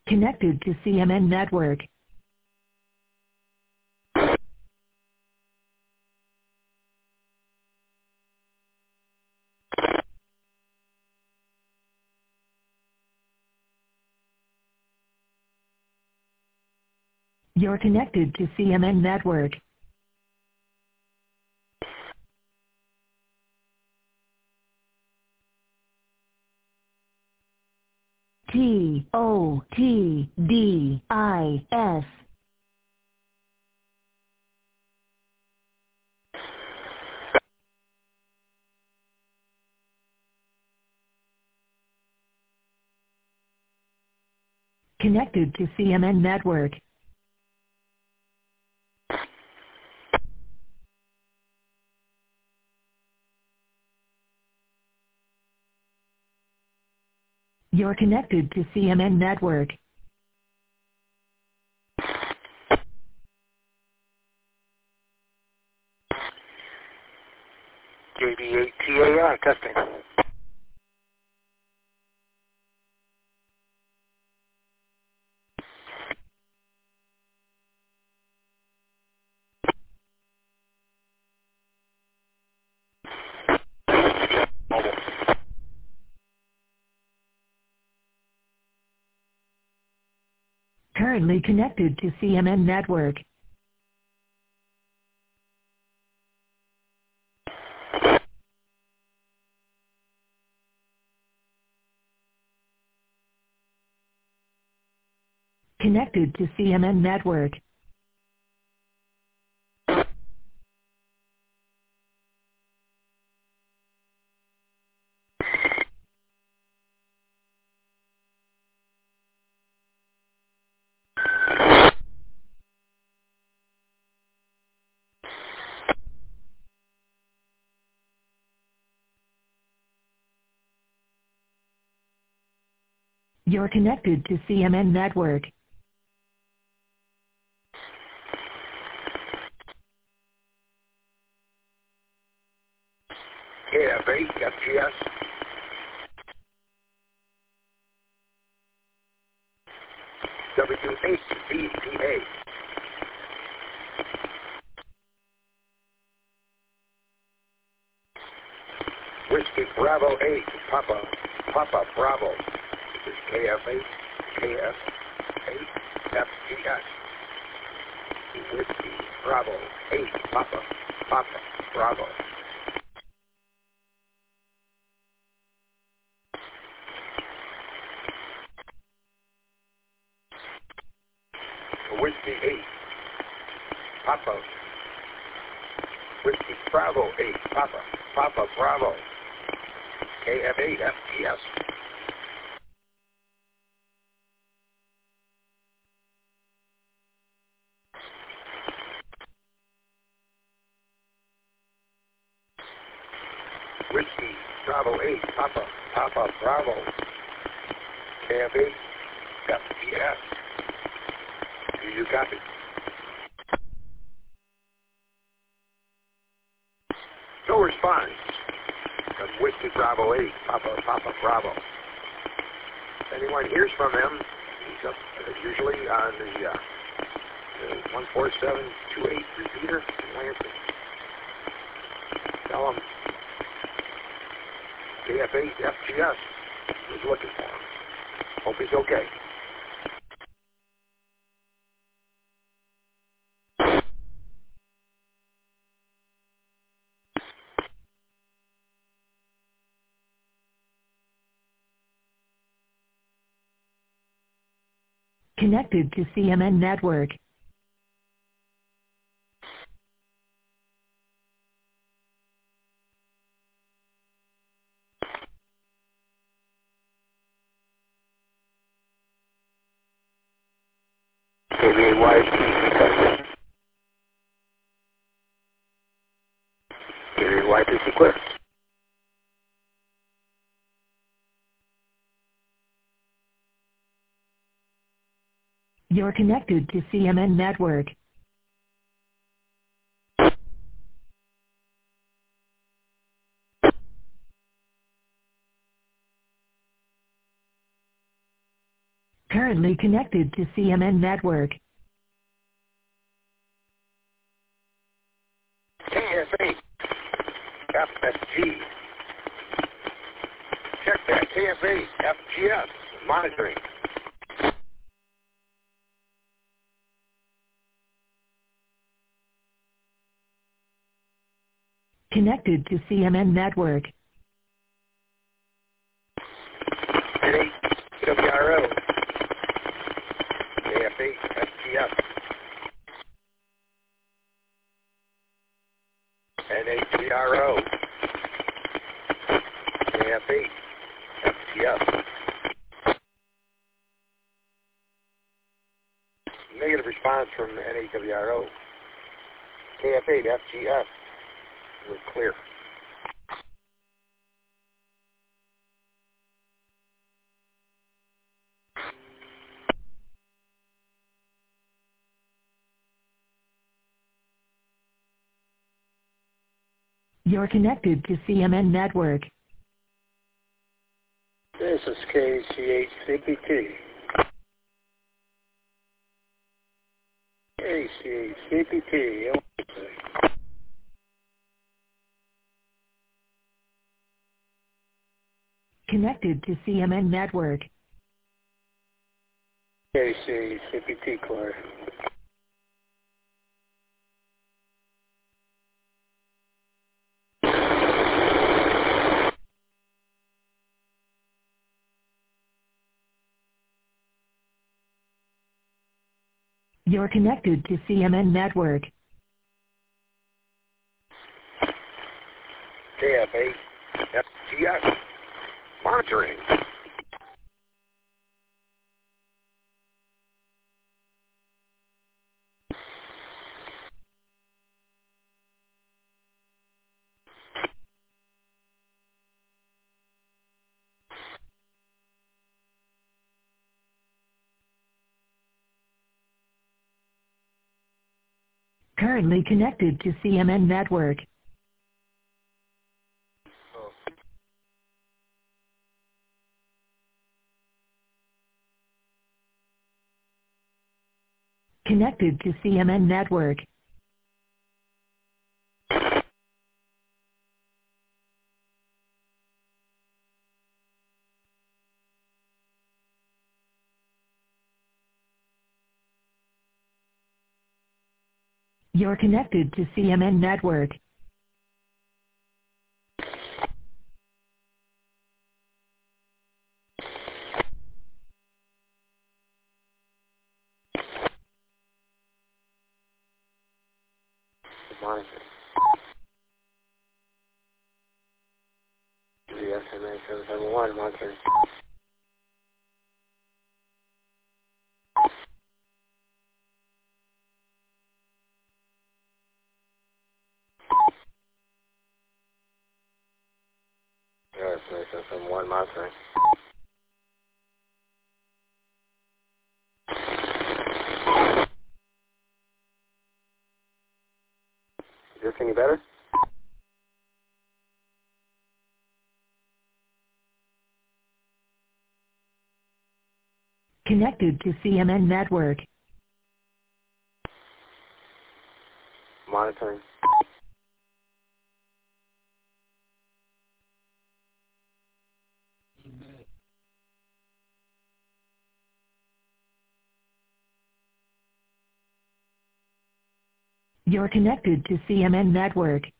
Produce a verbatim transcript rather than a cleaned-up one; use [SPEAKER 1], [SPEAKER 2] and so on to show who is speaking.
[SPEAKER 1] Connected to C M N network. You're connected to C M N network. T O T D I S. Connected to C M N network. You're connected to C M N network.
[SPEAKER 2] J B eight T A R testing. Mobile.
[SPEAKER 1] Currently connected to C M N network. Connected to C M N network. You're connected to C M N network.
[SPEAKER 2] K F eight F G S. W eight B P A. Whiskey Bravo eight Papa Papa Bravo. This is K F eight K F eight F G S. Whiskey Bravo eight Papa Papa Bravo. Whiskey eight Papa Whiskey Bravo eight Papa Papa Bravo. K F eight F G S. Whiskey Bravo eight Papa Papa Bravo. K F eight F G S. Do you copy? No response. From Whiskey Bravo eight Papa Papa Bravo. If anyone hears from him, he's up uh, usually on the, uh, the one four seven two eight repeater in Lansing. Tell him K F eight F G S is looking for him. Hope he's okay.
[SPEAKER 1] Connected to C M N network.
[SPEAKER 2] K B A Y testing. K B A Y is equipped.
[SPEAKER 1] You're connected to C M N network. Currently connected to C M N network.
[SPEAKER 2] K F A F S G. Check that. K F A F G S. Monitoring.
[SPEAKER 1] Connected to C M N network.
[SPEAKER 2] N A W R O. K F A F G S. N A W R O. K F A F G S. Negative response from N A W R O. K F A to F G S. We're clear.
[SPEAKER 1] You're connected to C M N network.
[SPEAKER 3] This is K C H C P T. K C H C P T.
[SPEAKER 1] Connected to C M N network.
[SPEAKER 3] K C H C P T clear.
[SPEAKER 1] You're connected to C M N network.
[SPEAKER 2] K F A F G S. Monitoring.
[SPEAKER 1] Currently connected to C M N network. Connected to C M N network. You're connected to C M N network.
[SPEAKER 2] Monitoring. S M A seven seven one monitoring. S M A seven seven one monitoring. Is this any better?
[SPEAKER 1] Connected to C M N network.
[SPEAKER 2] Monitoring.
[SPEAKER 1] You're connected to C M N network.